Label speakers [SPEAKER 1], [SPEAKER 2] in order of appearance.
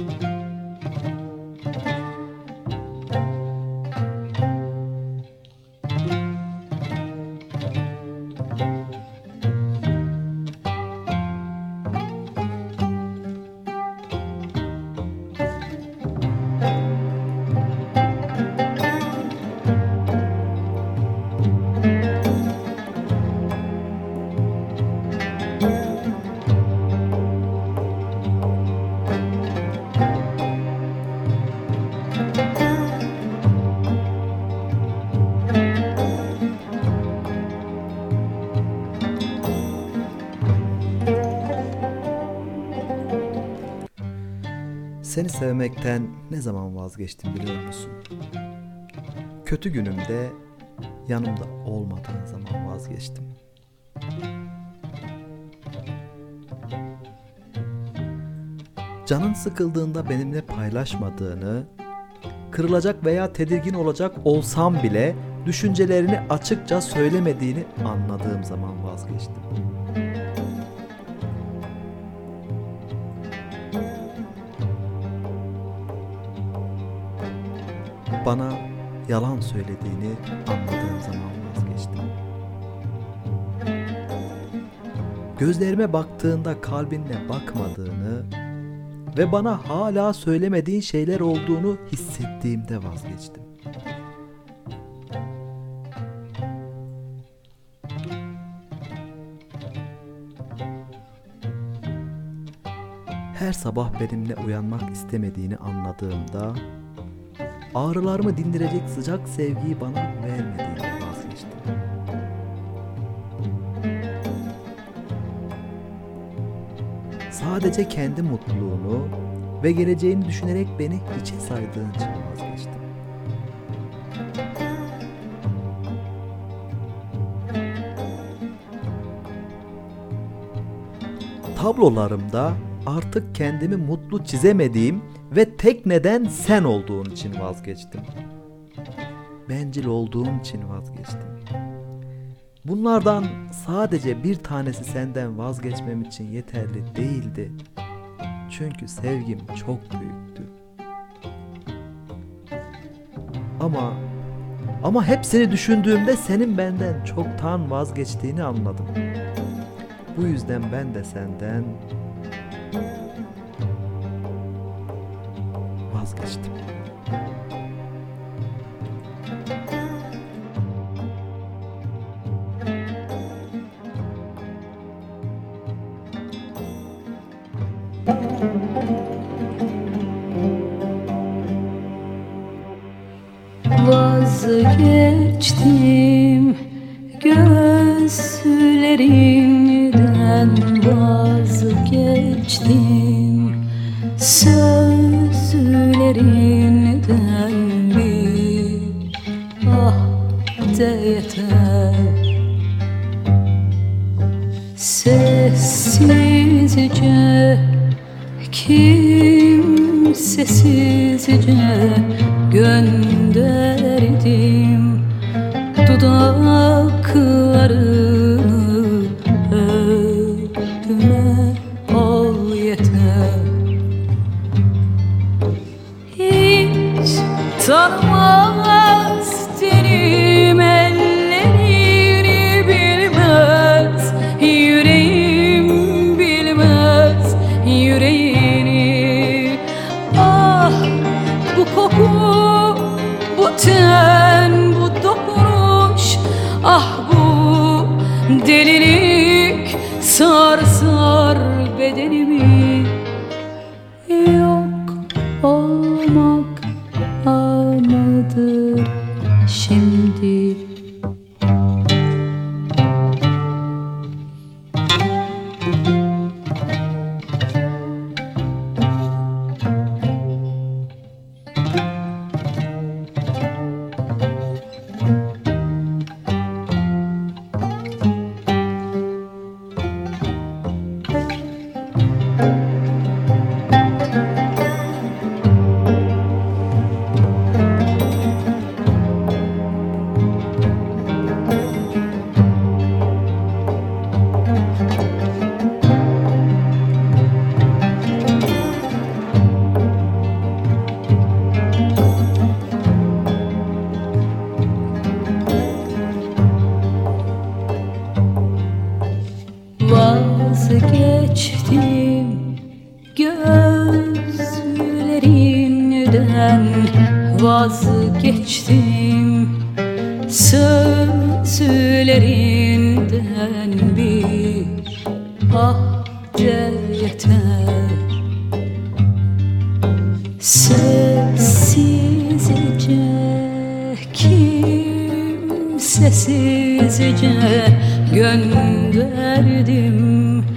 [SPEAKER 1] Seni sevmekten ne zaman vazgeçtim biliyor musun? Kötü günümde yanımda olmadığın zaman vazgeçtim. Canın sıkıldığında benimle paylaşmadığını, kırılacak veya tedirgin olacak olsam bile düşüncelerini açıkça söylemediğini anladığım zaman vazgeçtim. Bana yalan söylediğini anladığım zaman vazgeçtim. Gözlerime baktığında kalbinle bakmadığını ve bana hala söylemediğin şeyler olduğunu hissettiğimde vazgeçtim. Her sabah benimle uyanmak istemediğini anladığımda, ağrılarımı dindirecek sıcak sevgiyi bana vermediğini vazgeçtim. Sadece kendi mutluluğunu ve geleceğini düşünerek beni hiçe saydığın için vazgeçtim. Tablolarımda artık kendimi mutlu çizemediğim ve tek neden sen olduğun için vazgeçtim. Bencil olduğum için vazgeçtim. Bunlardan sadece bir tanesi senden vazgeçmem için yeterli değildi. Çünkü sevgim çok büyüktü. Ama hepsini düşündüğümde senin benden çoktan vazgeçtiğini anladım. Bu yüzden ben de senden vazgeçtim.
[SPEAKER 2] Vazgeçtim gözlerinden, vazgeçtim sözlerinden, bir ah de yeter. Sessizce, kimsesizce gönderdim dudaklarını, öpme ol yeter. Hiç tanımaz tenim ellerini, bilmez yüreğim, bilmez yüreğini. Ah bu koku, bu ten, bu dokunuş, ah bu delilik sarsar bedenimi. Yok olmak anıdır şimdi. vazgeçtim gözlerinden, vazgeçtim sözlerinden. Bir ah de yeter, sessizce, kimsesizce gönderdim